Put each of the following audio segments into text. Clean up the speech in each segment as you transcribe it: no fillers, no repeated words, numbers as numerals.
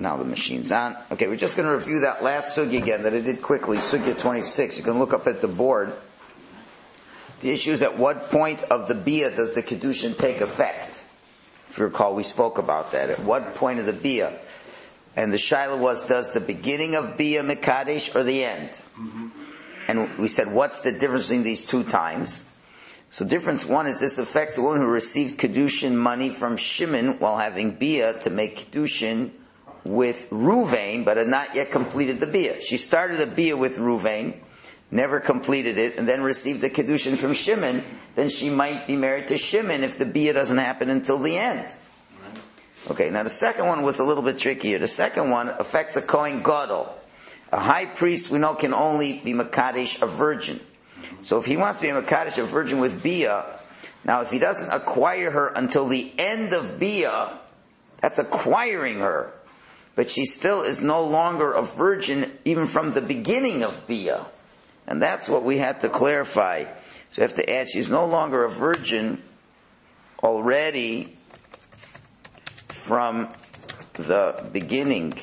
Now the machine's on. Okay, we're just going to review that last sugya again that I did quickly, sugya 26. You can look up at the board. The issue is at what point of the bia does the kedushin take effect? If you recall, we spoke about that. At what point of the bia? And the shaila was, does the beginning of bia mekadesh or the end? Mm-hmm. And we said, what's the difference between these two times? So difference one is this affects a woman who received kedushin money from Shimon while having bia to make kedushin with Ruvain, but had not yet completed the bia. She started a bia with Ruvain, never completed it, and then received the kedushin from Shimon. Then she might be married to Shimon if the bia doesn't happen until the end. Okay, now the second one was a little bit trickier. The second one affects a Kohen Gadol. A high priest, we know, can only be Makadesh a virgin. So if he wants to be a Makadesh a virgin with bia, now if he doesn't acquire her until the end of bia, that's acquiring her. But she still is no longer a virgin even from the beginning of bia. And that's what we had to clarify. So you have to add, she's no longer a virgin already from the beginning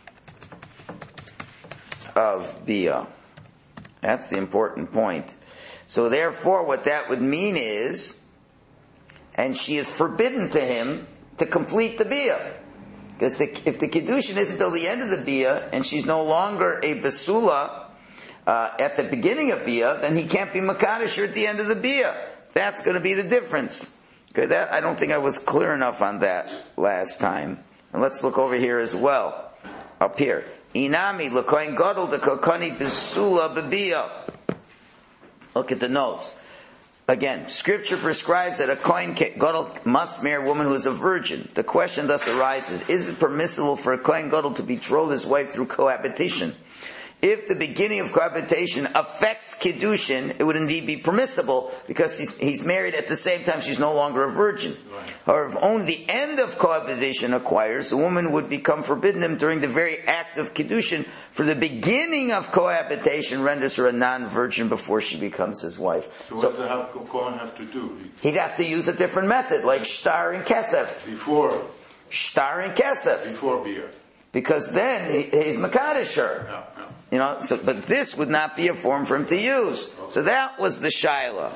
of bia. That's the important point. So therefore what that would mean is, and she is forbidden to him to complete the bia. Because if the kedushin isn't until the end of the bia, and she's no longer a basula at the beginning of bia, then he can't be makadosh at the end of the bia. That's going to be the difference. Okay, that I don't think I was clear enough on that last time. And let's look over here as well. Up here. Inami l'kohen gadol de kokani basula bebia. Look at the notes. Again, Scripture prescribes that a Kohen Gadol must marry a woman who is a virgin. The question thus arises, is it permissible for a Kohen Gadol to betroth his wife through cohabitation? If the beginning of cohabitation affects Kiddushin, it would indeed be permissible because he's married at the same time she's no longer a virgin. Right. However, if only the end of cohabitation acquires, the woman would become forbidden him during the very act of Kiddushin, for the beginning of cohabitation renders her a non-virgin before she becomes his wife. So what does the Kohen have to do? He'd have to use a different method, like shtar and kesef. Before? Shtar and kesef. Before beer. Because then he's Makadosh her. Yeah. You know, but this would not be a form for him to use. So that was the shaila.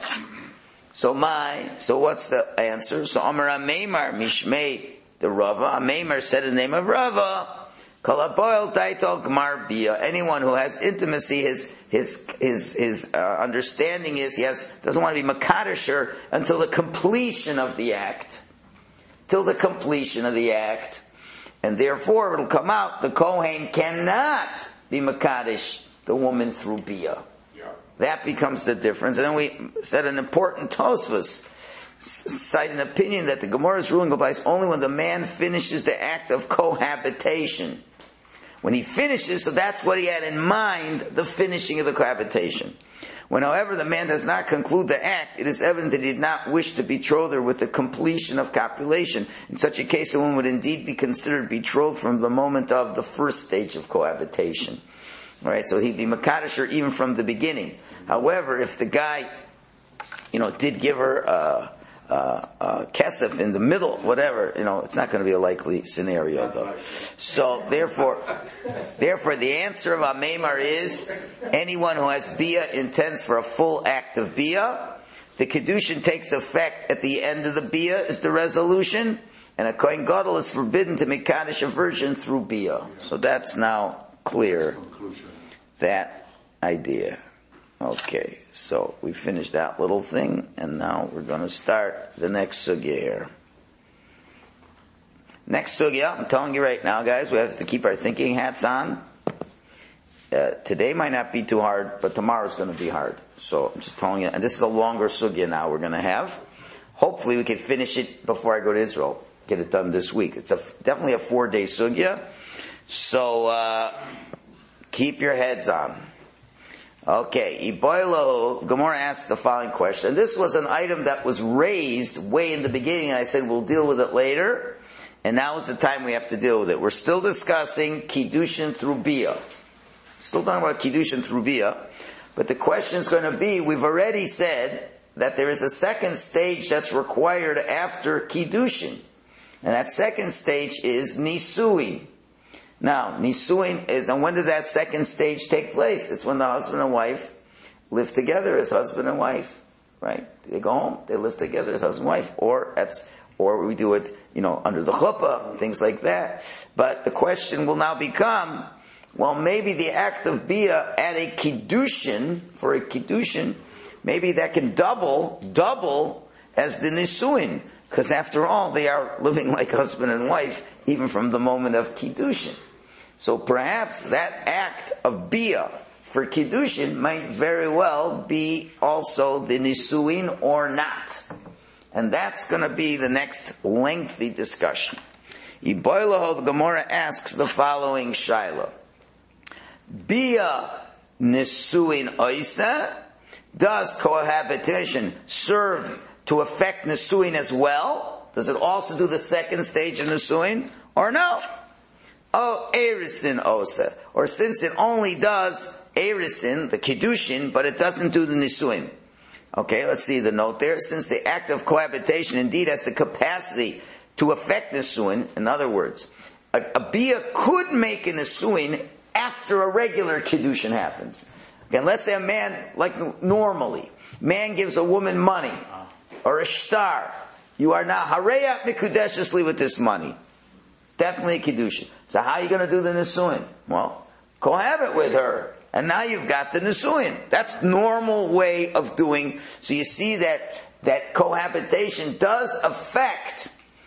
So what's the answer? So Amar Ameimar Mishmei the Rava. Ameimar said in the name of Rava, Kalaboil Taitol Gmar Bia. Anyone who has intimacy, his understanding is doesn't want to be Makadosher until the completion of the act. Till the completion of the act. And therefore it'll come out, the Kohen cannot be Makadish the woman through Bia. Yeah. That becomes the difference. And then we said an important Tosfos cite an opinion that the Gemara's ruling applies only when the man finishes the act of cohabitation. When he finishes, so that's what he had in mind, the finishing of the cohabitation. When, however, the man does not conclude the act, it is evident that he did not wish to betroth her with the completion of copulation. In such a case, a woman would indeed be considered betrothed from the moment of the first stage of cohabitation. Alright, so he'd be Makadosh her even from the beginning. However, if the guy, did give her kesef in the middle, whatever, it's not going to be a likely scenario though. So therefore the answer of Ameimar is, anyone who has Bia intends for a full act of Bia. The Kedushin takes effect at the end of the Bia is the resolution, and a Kohen Gadol is forbidden to make Kaddish a virgin through Bia. So that's now clear, that idea. Okay, so we finished that little thing, and now we're going to start the next sugya here. Next sugya, I'm telling you right now, guys, we have to keep our thinking hats on. Today might not be too hard, but tomorrow's going to be hard. So I'm just telling you, and this is a longer sugya now we're going to have. Hopefully we can finish it before I go to Israel. Get it done this week. It's definitely a 4-day sugya. So keep your heads on. Okay, Iboilo, Gemara asked the following question. This was an item that was raised way in the beginning, and I said we'll deal with it later. And now is the time we have to deal with it. We're still discussing Kiddushin through Bia. Still talking about Kiddushin through Bia. But the question is going to be, we've already said that there is a second stage that's required after Kiddushin. And that second stage is Nisui. Now, nisuin is, and when did that second stage take place? It's when the husband and wife live together as husband and wife, right? They go home, they live together as husband and wife, or we do it, under the chuppah, things like that. But the question will now become, well, maybe the act of bia at a kiddushin, maybe that can double as the nisuin, because after all, they are living like husband and wife, even from the moment of kiddushin. So perhaps that act of bia for kiddushin might very well be also the nisuin or not. And that's going to be the next lengthy discussion. Iboilaho, the Gemara asks the following shaila. Bia nisuin oisa, does cohabitation serve to affect nisuin as well? Does it also do the second stage of nisuin? Or no? Oh, erisin osa. Or since it only does erisin, the kiddushin, but it doesn't do the nisuin. Okay, let's see the note there. Since the act of cohabitation indeed has the capacity to affect nisuin, in other words, a bia could make a nisuin after a regular kiddushin happens. Again, let's say a man, like normally, man gives a woman money, or a shtar. You are now hareyat mikudeshesly with this money. Definitely a kiddushin. So how are you going to do the nisuin? Well, cohabit with her. And now you've got the nisuin. That's normal way of doing. So you see that cohabitation does affect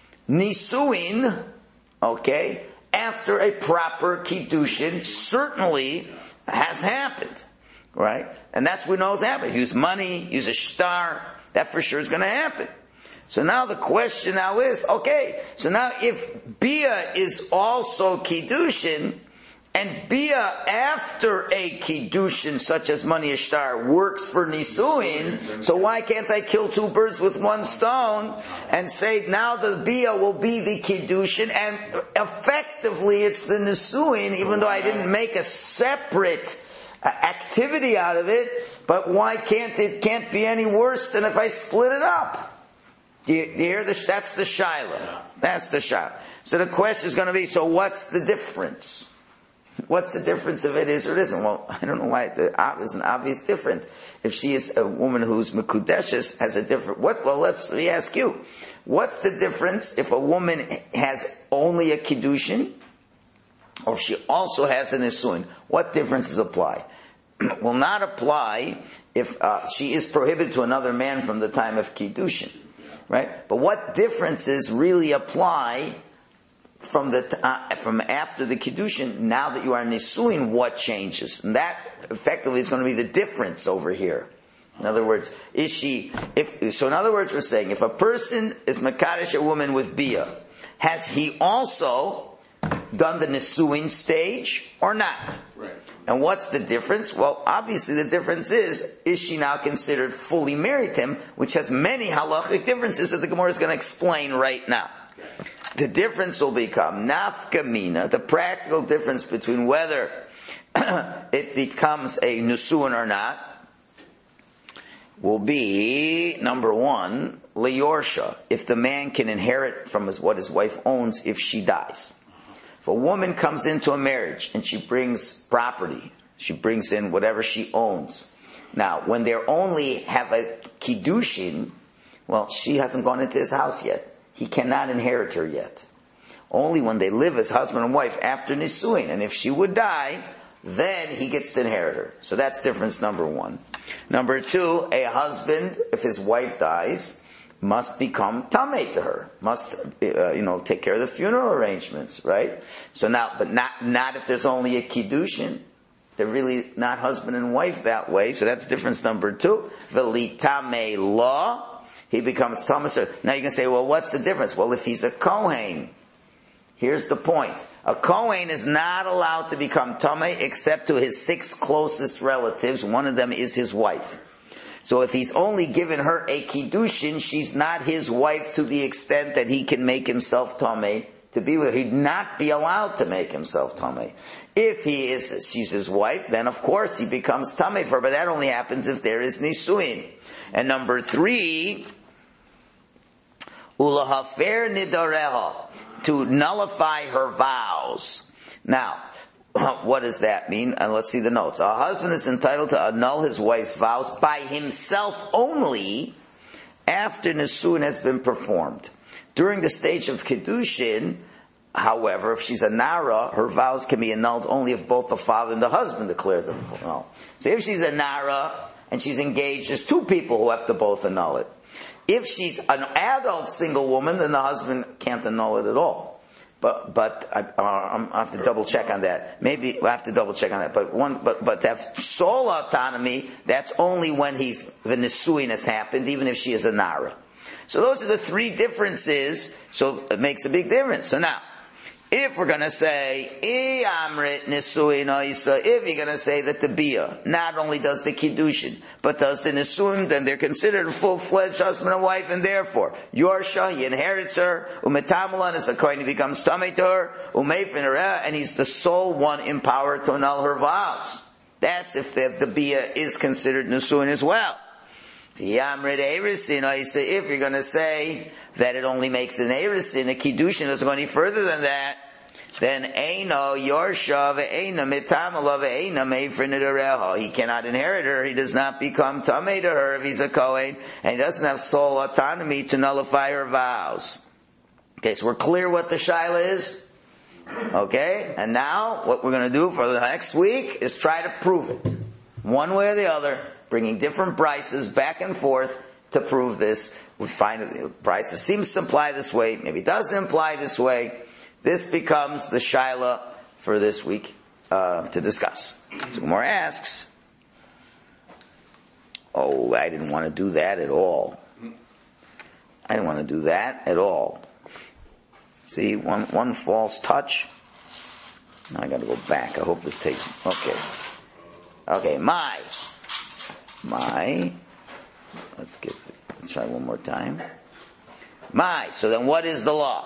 nisuin, okay, after a proper kiddushin certainly has happened, right? And that's what knows happened. Use money, use a shtar, that for sure is going to happen. So now the question now is, okay, so now if bia is also kiddushin, and bia after a kiddushin, such as money ishtar, works for nisuin, so why can't I kill two birds with one stone and say now the bia will be the kiddushin and effectively it's the nisuin, even though I didn't make a separate activity out of it, but why can't be any worse than if I split it up? Do you hear this? That's the shaila. That's the shaila. So the question is going to be, so what's the difference? What's the difference if it is or isn't? Well, I don't know why there's an obvious difference. If she is a woman who's mekudeshes, has a different, let me ask you. What's the difference if a woman has only a kiddushin, or if she also has an nisuin? What differences apply? Will not apply if she is prohibited to another man from the time of kiddushin. Right? But what differences really apply from after the kiddushin? Now that you are nisuin, what changes? And that effectively is going to be the difference over here. In other words, we're saying if a person is mekadesh a woman with bia, has he also done the nisuin stage or not? Right. And what's the difference? Well, obviously the difference is she now considered fully married to him, which has many halachic differences that the Gemara is going to explain right now. The difference will become nafka mina, the practical difference between whether it becomes a nusuin or not, will be, number one, leyorsha, if the man can inherit from what his wife owns if she dies. If a woman comes into a marriage and she brings property, she brings in whatever she owns. Now, when they only have a kiddushin, well, she hasn't gone into his house yet. He cannot inherit her yet. Only when they live as husband and wife after nisuin. And if she would die, then he gets to inherit her. So that's difference number one. Number two, a husband, if his wife dies, must become tamei to her. Must, take care of the funeral arrangements, right? So now, but not if there's only a kiddushin. They're really not husband and wife that way. So that's difference number two. V'li tamei law, he becomes tamei. Now you can say, well, what's the difference? Well, if he's a kohen, here's the point. A kohen is not allowed to become tamei except to his 6 closest relatives. One of them is his wife. So if he's only given her a kiddushin, she's not his wife to the extent that he can make himself tamei to be with her. He'd not be allowed to make himself tamei. If she's his wife, then of course he becomes tamei for her, but that only happens if there is nisuin. And number 3, ulahafer nidareha, to nullify her vows. Now, what does that mean? And let's see the notes. A husband is entitled to annul his wife's vows by himself only after Nisuin has been performed. During the stage of Kiddushin, however, if she's a Nara, her vows can be annulled only if both the father and the husband declare them null. So if she's a Nara and she's engaged, there's two people who have to both annul it. If she's an adult single woman, then the husband can't annul it at all. But I have to double check on that. Maybe I have to double check on that. But to have sole autonomy, that's only when the Nisuin has happened, even if she is a Nara. So those are the three differences. So it makes a big difference. So now, if we're going to say, if you're going to say that the Bia not only does the Kiddushin, but does the Nisuin, then they're considered a full-fledged husband and wife, and therefore, Yorsha, he inherits her, Umetamalan is according he becomes Tamei to her, and he's the sole one in power to annul her vows. That's if the Bia is considered Nisuin as well. If you're going to say that it only makes an Erisin, a Kiddushin doesn't go any further than that, then Eino Yorsha ve'eina mitamala ve'eina meifrinedereha. He cannot inherit her. He does not become tamei to her if he's a Kohen, and he doesn't have sole autonomy to nullify her vows. Okay, so we're clear what the Shaila is. Okay, and now what we're going to do for the next week is try to prove it. One way or the other, bringing different prices back and forth to prove this. We find that the prices seems to imply this way, maybe it doesn't imply this way. This becomes the Shaila for this week to discuss. So Gemara asks, oh, I didn't want to do that at all. I didn't want to do that at all. See, one false touch. Now I got to go back. I hope this takes. Okay. My. Let's try one more time. So then, what is the law?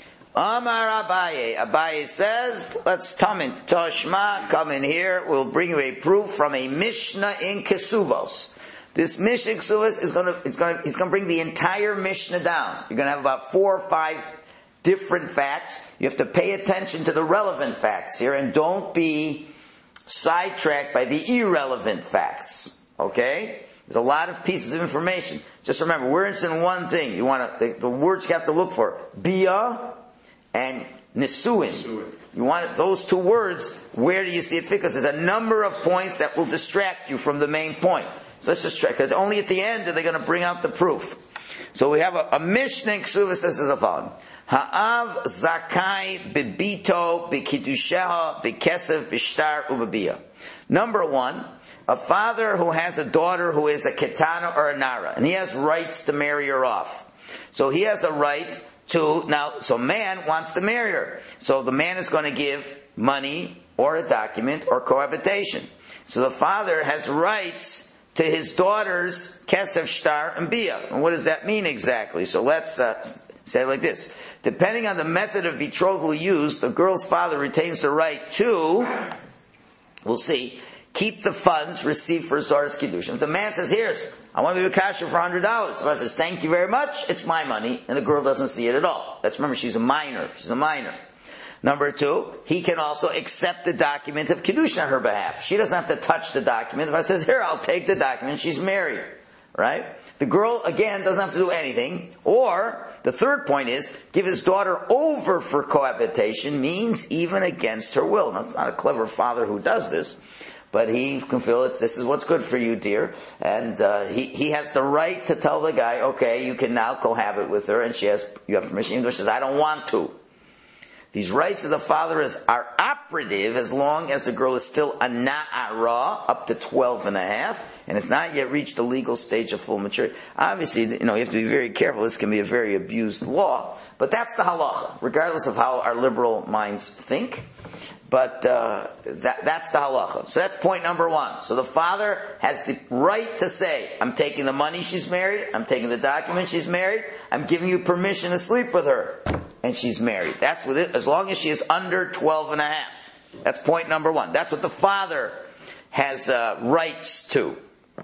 Amar Abaye. Abaye says, let's come in. Toshma, come in here. We'll bring you a proof from a Mishnah in Kesuvos. This Mishnah in Kesuvos he's gonna bring the entire Mishnah down. You're gonna have about 4 or 5 different facts. You have to pay attention to the relevant facts here and don't be sidetracked by the irrelevant facts. Okay? There's a lot of pieces of information. Just remember, we're interested in one thing. You want the words you have to look for. Bia and Nisuin. You want those 2 words, where do you see it? Because there's a number of points that will distract you from the main point. So let's just try, because only at the end are they going to bring out the proof. So we have a Mishnah in Kesuvos says as follows. Ha'av zakai bebito bekidusheha bekesef bishtar ubabia. Number 1, a father who has a daughter who is a ketana or a nara, and he has rights to marry her off. So he has a right so man wants to marry her. So the man is going to give money or a document or cohabitation. So the father has rights to his daughter's kesef, shtar, and bia. And what does that mean exactly? So let's say it like this. Depending on the method of betrothal used, the girl's father retains the right to, we'll see, keep the funds received for Zoras Kiddushin. If the man says, I want to be a kasher for $100. The father says, thank you very much, it's my money, and the girl doesn't see it at all. Remember, she's a minor. Number 2, he can also accept the document of Kiddushin on her behalf. She doesn't have to touch the document. If I says, I'll take the document, she's married. Right? The girl, again, doesn't have to do anything. Or, the third point is, give his daughter over for cohabitation means even against her will. Now, it's not a clever father who does this, but he can feel this is what's good for you, dear. And he has the right to tell the guy, okay, you can now cohabit with her, and you have permission. She says, I don't want to. These rights of the father are operative as long as the girl is still a na'ara, up to 12 and a half, and has not yet reached the legal stage of full maturity. Obviously, you have to be very careful. This can be a very abused law, but that's the halacha, regardless of how our liberal minds think. But that's the halacha. So that's point number 1. So the father has the right to say, I'm taking the money she's married, I'm taking the document she's married, I'm giving you permission to sleep with her, and she's married. That's with it, as long as she is under 12 and a half. That's point number 1. That's what the father has rights to.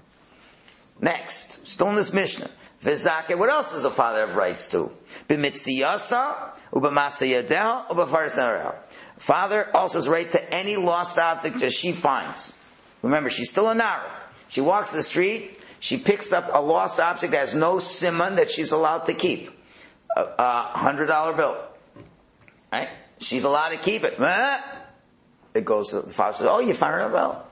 Next, still in this Mishnah. V'zake, what else does the father have rights to? B'mitziyasa, u'b'masayadeh, u'b'faris nareh. Father also has right to any lost object that she finds. Remember, she's still a nara. She walks the street, she picks up a lost object that has no siman that she's allowed to keep. $100 bill. Right? She's allowed to keep it. It goes to the father says, oh, you found a bill.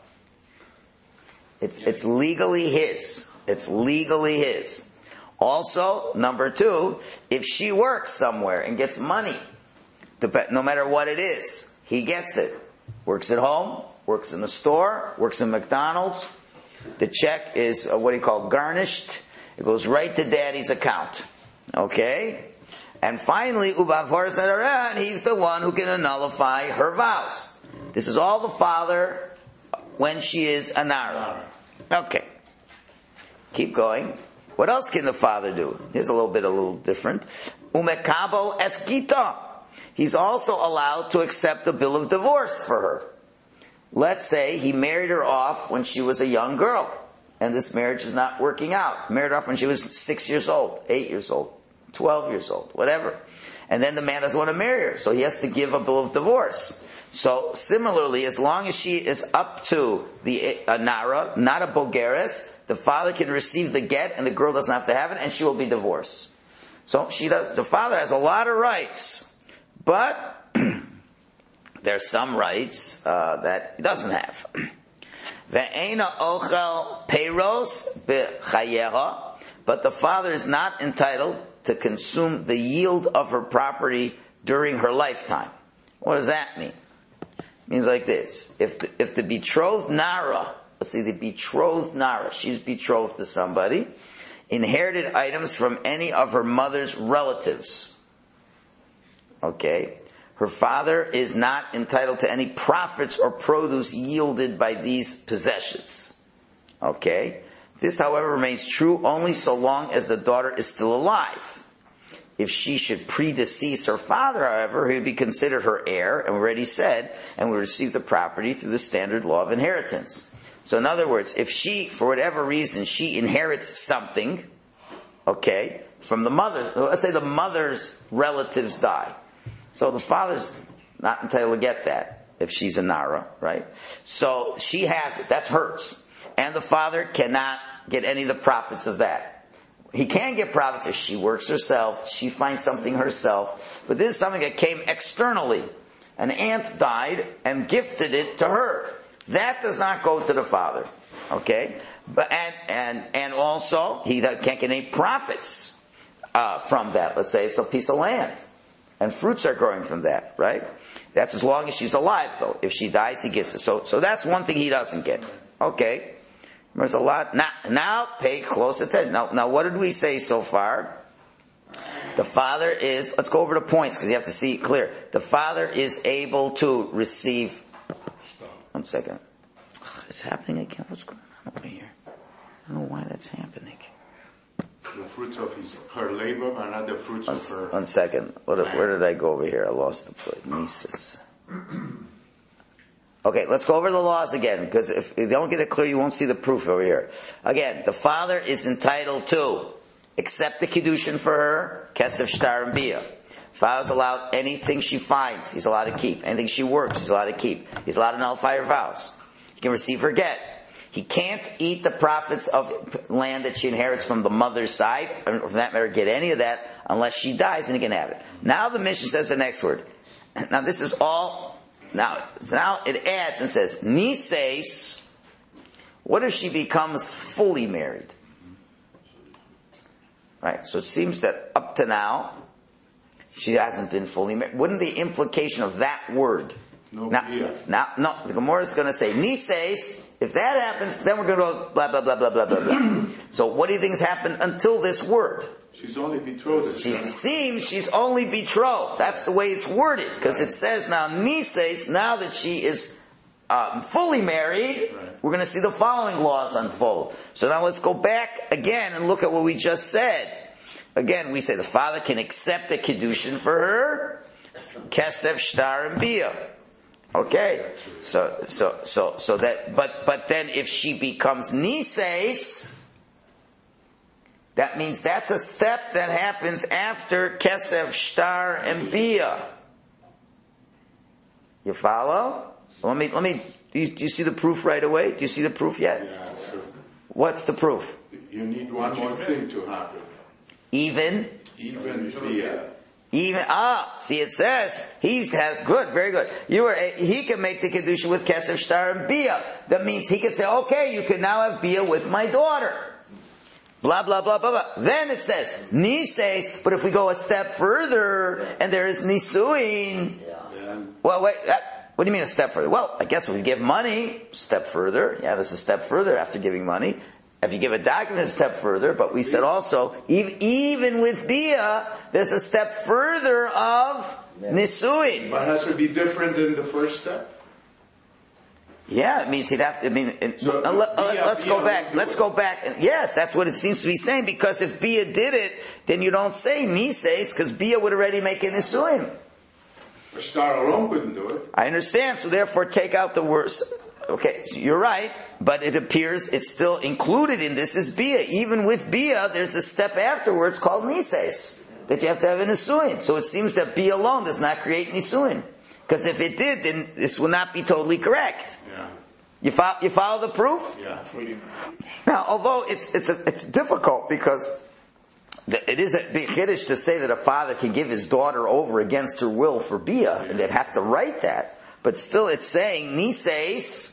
It's legally his. It's legally his. Also, number 2, if she works somewhere and gets money, no matter what it is, he gets it. Works at home, works in the store, works in McDonald's. The check is what he called garnished. It goes right to daddy's account. Okay? And finally, and he's the one who can nullify her vows. This is all the father when she is a nara. Okay. Keep going. What else can the father do? Here's a little different. Umekabel eskita. He's also allowed to accept the bill of divorce for her. Let's say he married her off when she was a young girl, and this marriage is not working out. Married her off when she was 6 years old, 8 years old, 12 years old, whatever. And then the man doesn't want to marry her, so he has to give a bill of divorce. So similarly, as long as she is up to the nara, not a bogeres, the father can receive the get and the girl doesn't have to have it, and she will be divorced. So the father has a lot of rights, but there's some rights that he doesn't have. Ve'ena ochel peiros b'chayeha, but the father is not entitled to consume the yield of her property during her lifetime. What does that mean? It means like this: if the betrothed nara, let's see, the betrothed nara, she's betrothed to somebody, inherited items from any of her mother's relatives. Okay. Her father is not entitled to any profits or produce yielded by these possessions. Okay? This, however, remains true only so long as the daughter is still alive. If she should predecease her father, however, he would be considered her heir, and we already said, and would receive the property through the standard law of inheritance. So in other words, if she, for whatever reason, she inherits something, okay, from the mother, let's say the mother's relatives die. So the father's not entitled to get that if she's a nara, right? So she has it. That's hers. And the father cannot get any of the profits of that. He can get profits if she works herself, she finds something herself. But this is something that came externally. An aunt died and gifted it to her. That does not go to the father. Okay? But and also he can't get any profits from that. Let's say it's a piece of land. And fruits are growing from that, right? That's as long as she's alive, though. If she dies, he gets it. So that's one thing he doesn't get. Okay. There's a lot. Now pay close attention. Now what did we say so far? The father is, let's go over the points because you have to see it clear. The father is able to receive, 1 second. It's happening again. What's going on over here? I don't know why that's happening. The fruits of her labor are not the fruits of her... 1 second. Where did I go over here? I lost the point. Mises. Okay, let's go over the laws again, because if you don't get it clear, you won't see the proof over here. Again, the father is entitled to accept the kiddushin for her, kesef shtar and bia. Father's allowed anything she finds, he's allowed to keep. Anything she works, he's allowed to keep. He's allowed to nullify her vows. He can receive her get. He can't eat the profits of land that she inherits from the mother's side, or for that matter, get any of that, unless she dies and he can have it. Now the Mishnah says the next word. Now this is all, now it adds and says, Nises, what if she becomes fully married? Right, so it seems that up to now, she hasn't been fully married. Wouldn't the implication of that word, no, the Gemara is going to say, Nises, if that happens, then we're going to go blah, blah, blah, blah, blah, blah, blah. So what do you think has happened until this word? She's only betrothed. She seems she's only betrothed. That's the way it's worded. Because it says now, Nises, now that she is fully married, we're going to see the following laws unfold. So now let's go back again and look at what we just said. Again, we say the father can accept a kiddushin for her, kesef, shtar, and bia. Okay, so that, but then if she becomes nises, that means that's a step that happens after kesef, shtar, and bia. You follow? Let me, do you see the proof right away? Do you see the proof yet? Yeah, so What's the proof? you need one more thing to happen. Even Bia. See, it says, good, very good. He can make the Kedusha with Kesef, Shtar, and Bia. That means he could say, okay, you can now have Bia with my daughter. Blah, blah, blah, blah, blah. Then it says, Nises, but if we go a step further, and there is Nisuin. Well, wait, what do you mean a step further? Well, I guess if we give money, step further. Yeah, there's a step further after giving money. If you give a document, a step further, but we said also, even with Bia, there's a step further of Nisuin. But has to be different than the first step? Yeah, it means he'd have to, let's go back. Let's go back. Yes, that's what it seems to be saying, because if Bia did it, then you don't say Nises, because Bia would already make a Nisuin. A star alone couldn't do it. I understand, so therefore take out the words. Okay, so you're right, but it appears it's still included in this is Bia. Even with Bia, there's a step afterwards called Nises, that you have to have a Nisuin. So it seems that Bia alone does not create Nisuin. Because if it did, then this would not be totally correct. Yeah. You follow the proof? Yeah. Now, although it's difficult, because it is a big Kiddush to say that a father can give his daughter over against her will for Bia, and they'd have to write that. But still it's saying Nises,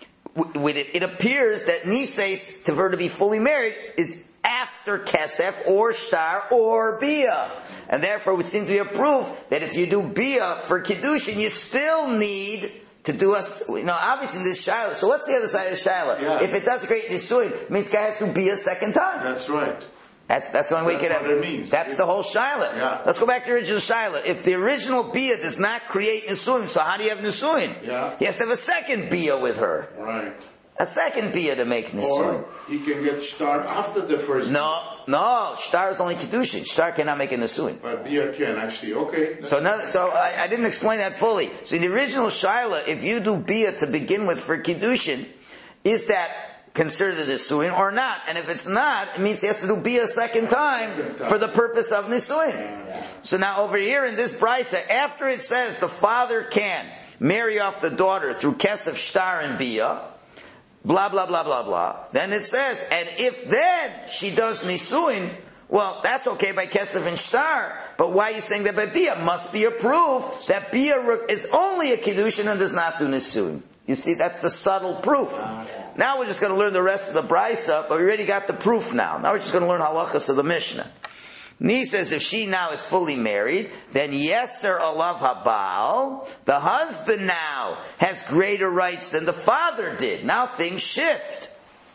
it appears that Nises, to her to be fully married, is after Kesef, or Shtar, or Bia. And therefore it would seem to be a proof that if you do Bia for Kiddushin, you still need to do obviously this Shiloh. So what's the other side of Shiloh? Yeah. If it does create Nisuin, it means guy has to do Bia a second time. That's right. That's the only way you can have it means. That's the whole Shiloh. Yeah. Let's go back to the original Shiloh. If the original Bia does not create Nisuin, so how do you have Nisuin? Yeah. He has to have a second Bia with her. Right. A second Bia to make Nisuin. Or he can get star after the first. No, Shtar is only Kiddushin. Shtar cannot make a Nisuin. But Bia can actually, okay. So I didn't explain that fully. So in the original Shiloh, if you do Bia to begin with for Kiddushin, is that considered a Nisuin or not? And if it's not, it means he has to do Bia a second time for the purpose of Nisuin. So now over here in this Brisa, after it says the father can marry off the daughter through Kesef, Shtar, and Bia, blah, blah, blah, blah, blah. Then it says, and if then she does Nisuin, well, that's okay by Kesef and Shtar, but why are you saying that by Bia? Must be a proof that Bia is only a Kiddushin and does not do Nisuin. You see, that's the subtle proof. Now we're just going to learn the rest of the Brisa, but we already got the proof now. Now we're just going to learn halachas of the Mishnah. Ni says if she now is fully married, then yeser alav habal, the husband now has greater rights than the father did. Now things shift.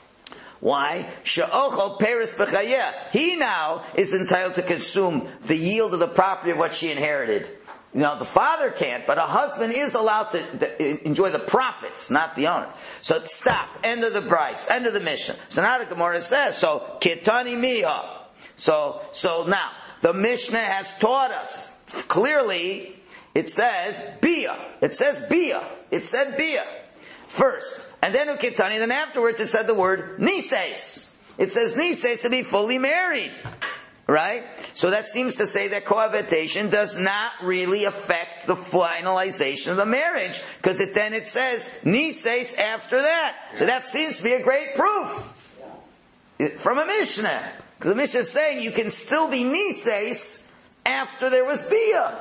Why? She'ochol peres b'chayeh. He now is entitled to consume the yield of the property of what she inherited. Now the father can't, but a husband is allowed to enjoy the profits, not the owner. So stop. End of the Bryce. End of the Mishnah. So now the Gemara says, so kitani miha. So now the Mishnah has taught us clearly. It says Bia. It says Bia. It said Bia first, and then ukitani. Then afterwards, it said the word Nises. It says Nises to be fully married. Right? So that seems to say that cohabitation does not really affect the finalization of the marriage, because it says Nises after that. So that seems to be a great proof from a Mishnah. Because the Mishnah is saying you can still be Nises after there was Bia.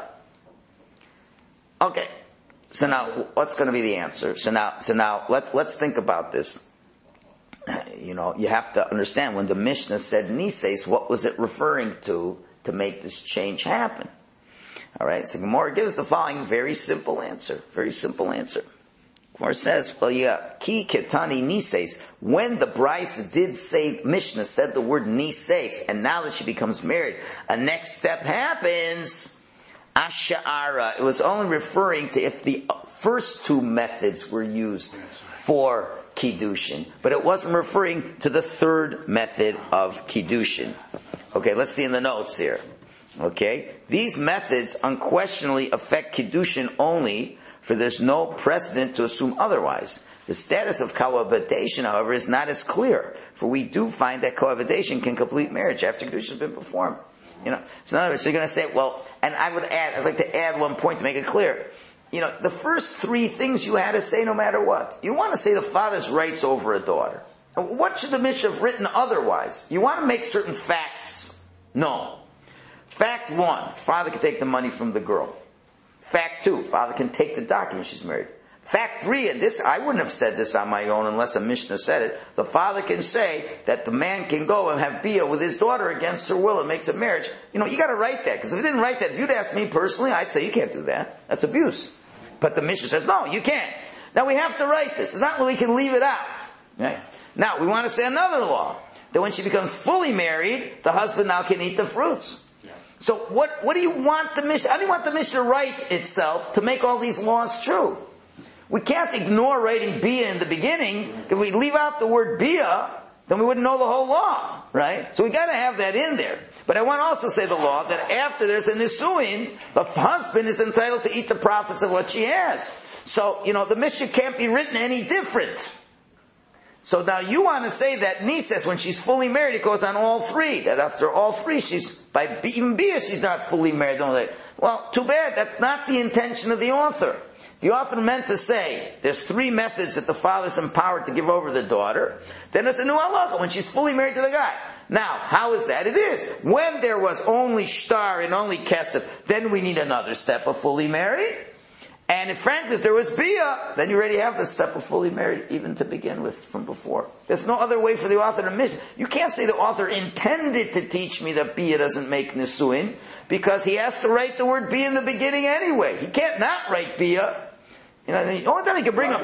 Okay. So now, what's going to be the answer? So now, let's think about this. You have to understand, when the Mishnah said Nises, what was it referring to make this change happen? Alright, so Gemara gives the following very simple answer. Very simple answer. Gemara says, ki ketani Nises, when the Brisa did say, Mishnah said the word Nises, and now that she becomes married, a next step happens, Asha'ara. It was only referring to if the first two methods were used for Kiddushin, but it wasn't referring to the third method of Kiddushin. Okay, let's see in the notes here. Okay, these methods unquestionably affect Kiddushin only, for there's no precedent to assume otherwise. The status of cohabitation, however, is not as clear, for we do find that cohabitation can complete marriage after Kiddushin has been performed. So in other words, you're going to say, well, and I'd like to add one point to make it clear. the first three things you had to say no matter what. You want to say the father's rights over a daughter. What should the Mishnah have written otherwise? You want to make certain facts known. Fact 1, father can take the money from the girl. Fact 2, father can take the document she's married. Fact 3, and this, I wouldn't have said this on my own unless a Mishnah said it, the father can say that the man can go and have bia with his daughter against her will and makes a marriage. You gotta write that, because if he didn't write that, if you'd ask me personally, I'd say you can't do that. That's abuse. But the Mishnah says, no, you can't. Now we have to write this. It's not that we can leave it out. Right? Now, we want to say another law, that when she becomes fully married, the husband now can eat the fruits. So what do you want the Mishnah, how do you want the Mishnah to write itself to make all these laws true? We can't ignore writing bia in the beginning. If we leave out the word bia, then we wouldn't know the whole law, right? So we gotta have that in there. But I want to also say the law that after there's a nisuin, the husband is entitled to eat the profits of what she has. So, the Mishnah can't be written any different. So now you want to say that Nises, when she's fully married, it goes on all three. That after all three, by even bia, she's not fully married. Don't they? Well, too bad. That's not the intention of the author. The author meant to say, there's three methods that the father's empowered to give over the daughter. Then there's a new halacha when she's fully married to the guy. Now, how is that? It is. When there was only shtar and only kesef, then we need another step of fully married. And frankly, if there was bia, then you already have the step of fully married even to begin with from before. There's no other way for the author to miss. You can't say the author intended to teach me that bia doesn't make nisuin, because he has to write the word bia in the beginning anyway. He can't not write bia. The only time he can bring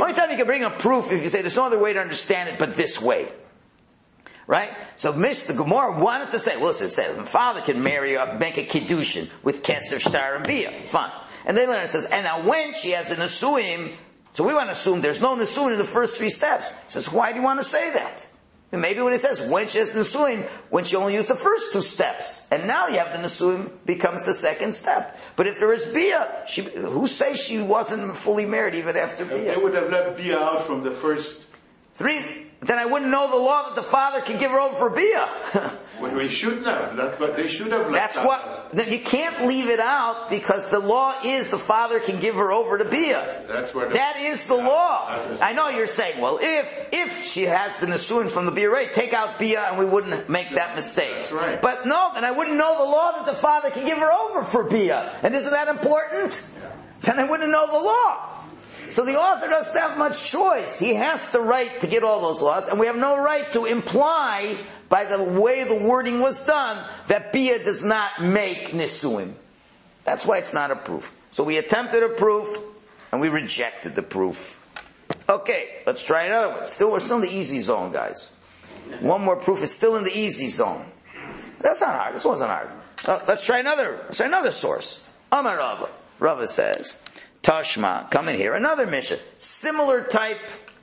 a proof if you say there's no other way to understand it but this way. Right? So the Gemara wanted to say, listen, the father can make a kiddushin with kesef, shtar, and bia. Fine. And then it says, and now when she has a nesuim, so we want to assume there's no nesuim in the first three steps. He says, why do you want to say that? And maybe when it says, when she has nesuim, when she only used the first two steps, and now you have the nesuim becomes the second step. But if there is bia, who says she wasn't fully married even after bia? They would have left bia out from the first three. Then I wouldn't know the law that the father can give her over for bia. Well, we shouldn't have. But they should have left you can't leave it out because the law is the father can give her over to bia. That is the law. I know you're saying, well, if she has the nesuin from the bia rate, take out bia and we wouldn't make that mistake. That's right. But no, then I wouldn't know the law that the father can give her over for bia. And isn't that important? Then I wouldn't know the law. So the author doesn't have much choice. He has the right to get all those laws, and we have no right to imply by the way the wording was done that bia does not make nisuim. That's why it's not a proof. So we attempted a proof, and we rejected the proof. Okay, let's try another one. We're still in the easy zone, guys. One more proof is still in the easy zone. That's not hard. This wasn't hard. Let's try another source. Amar Rava. Rava says, Tashma, come in here, another mission. Similar type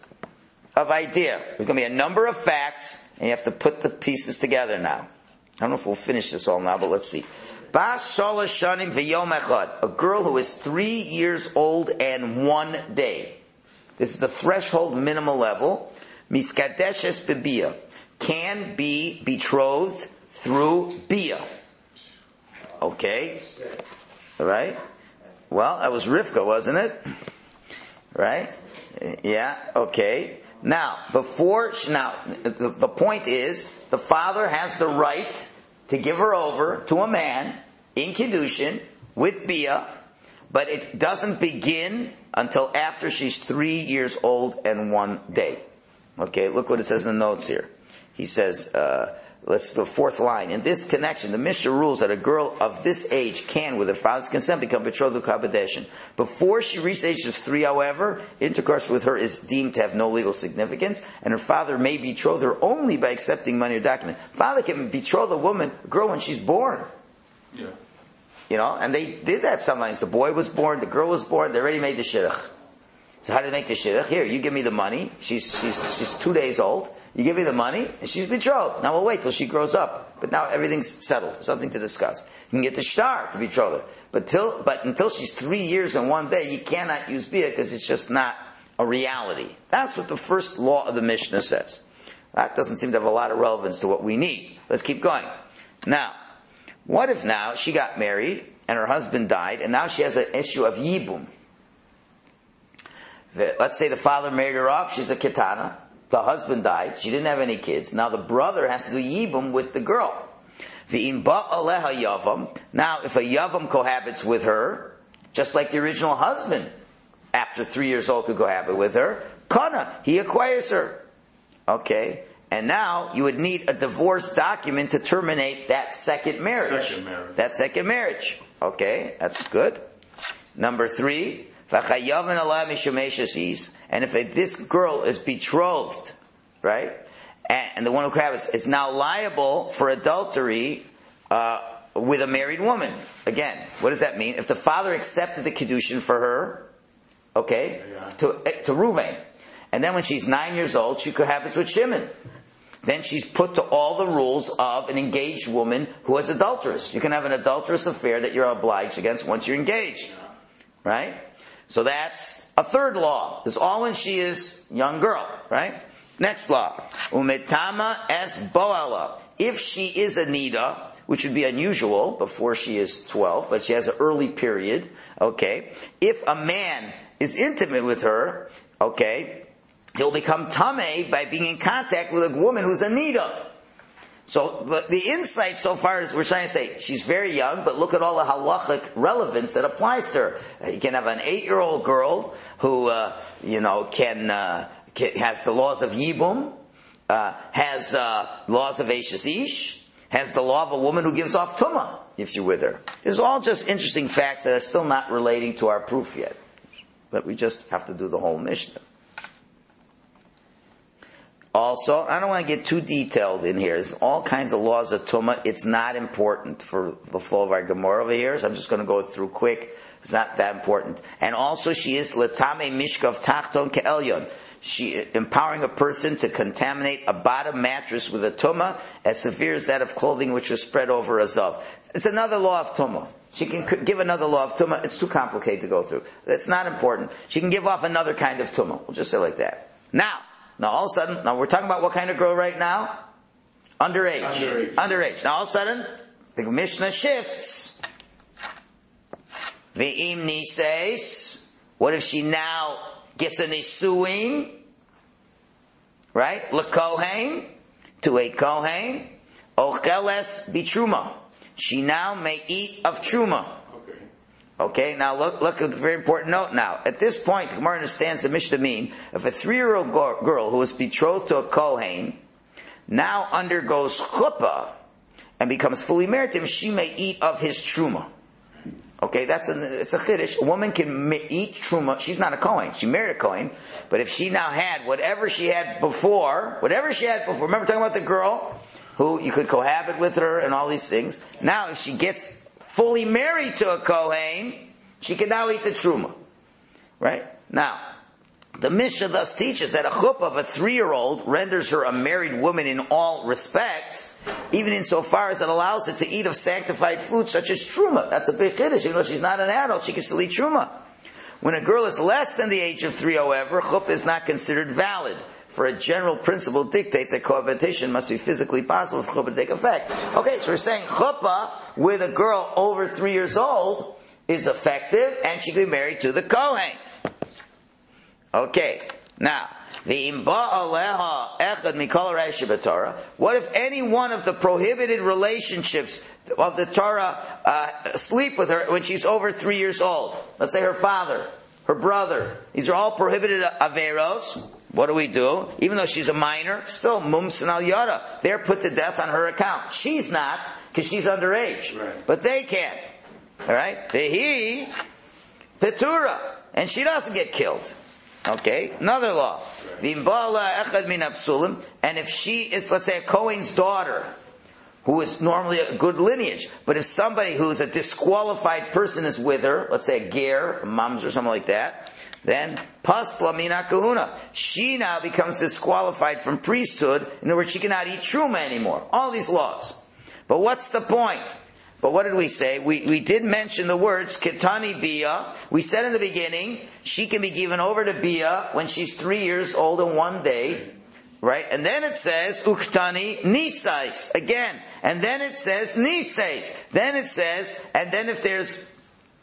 of idea. There's going to be a number of facts, and you have to put the pieces together now. I don't know if we'll finish this all now, but let's see. Bas shalosh shanim v'yom echad. A girl who is 3 years old and 1 day. This is the threshold minimal level. Miskadeshes bebia. Can be betrothed through bia. Okay? Alright? Well, that was Rivka, wasn't it? Right? Yeah, okay. Now, the point is, the father has the right to give her over to a man in Kiddushin with bia, but it doesn't begin until after she's 3 years old and 1 day. Okay, look what it says in the notes here. He says, the fourth line. In this connection, the Mishnah rules that a girl of this age can, with her father's consent, become betrothed to Kabadeshin. Before she reaches the age of 3, however, intercourse with her is deemed to have no legal significance, and her father may betroth her only by accepting money or document. Father can betroth a girl when she's born. Yeah. And they did that sometimes. The boy was born, the girl was born, they already made the shidduch. So how do they make the shidduch? Here, you give me the money. She's 2 days old. You give me the money, and she's betrothed. Now we'll wait till she grows up. But now everything's settled. Something to discuss. You can get the shtar to betroth her. But until she's 3 years and 1 day, you cannot use bia because it's just not a reality. That's what the first law of the Mishnah says. That doesn't seem to have a lot of relevance to what we need. Let's keep going. Now, what if now she got married and her husband died, and now she has an issue of yibum? let's say the father married her off, she's a ketana, the husband died, she didn't have any kids, now the brother has to do yibum with the girl. Now, if a yavam cohabits with her, just like the original husband, after 3 years old could cohabit with her, kana, he acquires her. Okay? And now, you would need a divorce document to terminate that second marriage. That second marriage. Okay? That's good. Number 3, and if this girl is betrothed, right? And the one who cohabits is now liable for adultery with a married woman. Again, what does that mean? If the father accepted the kedushin for her, okay, to Reuven, and then when she's 9 years old, she cohabits with Shimon. Then she's put to all the rules of an engaged woman who is adulterous. You can have an adulterous affair that you're obliged against once you're engaged. Right? So that's a third law. This is all when she is a young girl. Right? Next law. Umetama es boala. If she is a nida, which would be unusual before she is 12, but she has an early period, okay, if a man is intimate with her, okay, he'll become tameh by being in contact with a woman who's a nida. So the insight so far is we're trying to say she's very young, but look at all the halachic relevance that applies to her. You can have an 8-year-old girl who, has the laws of yibum, has laws of eishes ish, has the law of a woman who gives off tumah if you're with her. These are all just interesting facts that are still not relating to our proof yet. But we just have to do the whole Mishnah. Also, I don't want to get too detailed in here. There's all kinds of laws of tumah. It's not important for the flow of our Gemara over here, so I'm just going to go through quick. It's not that important. And also, she is letame mishkav tachton ke'elyon. She empowering a person to contaminate a bottom mattress with a tumah as severe as that of clothing which was spread over a zav. It's another law of tumah. She can give another law of tumah. It's too complicated to go through. It's not important. She can give off another kind of tumah. We'll just say it like that. Now all of a sudden, we're talking about what kind of girl right now? Underage. Now all of a sudden, the Mishnah shifts. Ve'im niseis. What if she now gets a nisuin? Right? L'kohen. To a kohen. Ocheles bitruma. She now may eat of truma. Okay, now look at the very important note now. At this point, the Gemara understands the Mishnah mean, if a 3-year-old girl who is betrothed to a Kohen now undergoes chuppah and becomes fully married to him, she may eat of his truma. Okay, it's a chiddush. A woman can eat truma. She's not a Kohen. She married a Kohen. But if she now had whatever she had before, remember talking about the girl who you could cohabit with her and all these things. Now if she gets fully married to a Kohen, she can now eat the truma. Right? Now, the Mishnah thus teaches that a chuppah of a 3-year-old renders her a married woman in all respects, even insofar as it allows her to eat of sanctified food such as truma. That's a big chiddush. Even though she's not an adult, she can still eat truma. When a girl is less than the age of 3, however, chuppah is not considered valid. For a general principle dictates that cohabitation must be physically possible for chuppah to take effect. Okay, so we're saying chuppah with a girl over 3 years old is effective, and she can be married to the Kohen. Okay, now, what if any one of the prohibited relationships of the Torah sleep with her when she's over 3 years old? Let's say her father, her brother. These are all prohibited averos. What do we do? Even though she's a minor, still mumsin al yada. They're put to death on her account. She's not, because she's underage. Right. But they can. Alright? Vehi petura. And she doesn't get killed. Okay? Another law. And if she is, let's say, a Kohen's daughter, who is normally a good lineage, but if somebody who's a disqualified person is with her, let's say a ger, a mums or something like that, then pasla mina kahuna. She now becomes disqualified from priesthood. In other words, she cannot eat truma anymore. All these laws. But what's the point? But what did we say? We did mention the words ketani bia. We said in the beginning, she can be given over to bia when she's 3 years old and 1 day. Right? And then it says uktani nisais again. And then it says nisais. Then it says, and then if there's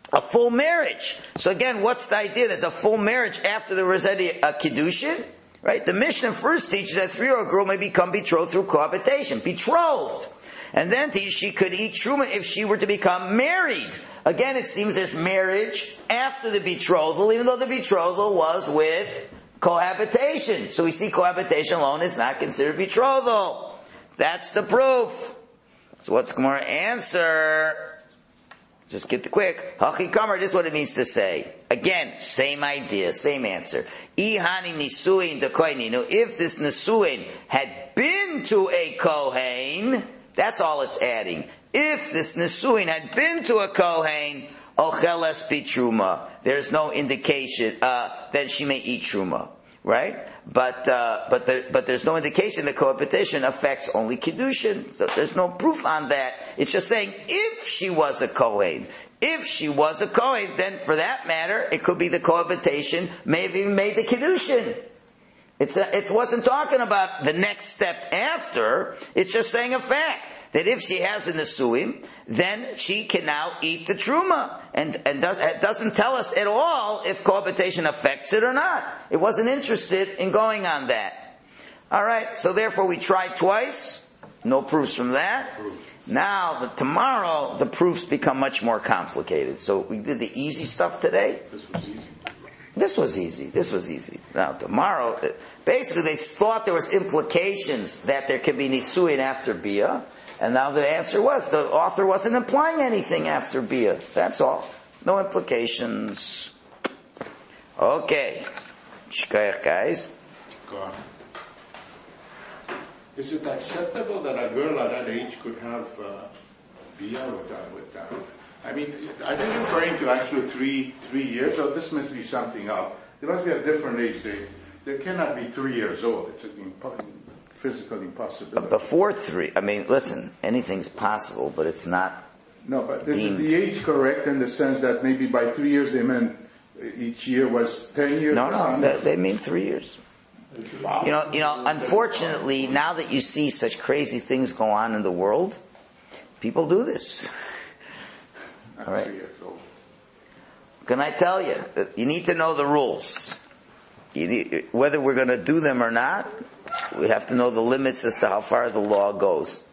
a full marriage. So again, what's the idea? There's a full marriage after there was already a kiddushin, right? The Mishnah first teaches that 3-year-old girl may become betrothed through cohabitation. Betrothed. And then she could eat truma if she were to become married. Again, it seems there's marriage after the betrothal, even though the betrothal was with cohabitation. So we see cohabitation alone is not considered betrothal. That's the proof. So what's Gemara answer? Just get the quick. Hachi kamar, this is what it means to say. Again, same idea, same answer. Ihani nisuin de koheninu. If this nisuin had been to a kohen, that's all it's adding. If this nisuin had been to a kohen, ocheles bitruma. There's no indication that she may eat truma, right? But there's no indication that cohabitation affects only kiddushin. So there's no proof on that. It's just saying if she was a kohen. If she was a kohen, then for that matter, it could be the cohabitation may have even made the kiddushin. It wasn't talking about the next step after. It's just saying a fact that if she has a nesuim, then she can now eat the truma, and it doesn't tell us at all if cohabitation affects it or not. It wasn't interested in going on that. All right, so therefore we tried twice. No proofs from that. Now, tomorrow the proofs become much more complicated. So we did the easy stuff today. This was easy. Now tomorrow, basically they thought there was implications that there could be nisuin after bia, and now the answer was the author wasn't implying anything after bia. That's all. No implications. Okay. Shkoyach, guys. Is it acceptable that a girl at that age could have bia with that? I mean, are they referring to actually three years, or this must be something else? There must be a different age. They cannot be 3 years old. It's a physical impossibility. Before 3, I mean, listen, anything's possible, but it's not. No, but is the age correct in the sense that maybe by 3 years they meant each year was 10 years? No, they mean 3 years. Wow. You know, unfortunately, now that you see such crazy things go on in the world, people do this. All right. Can I tell you? You need to know the rules. Whether we're going to do them or not, we have to know the limits as to how far the law goes.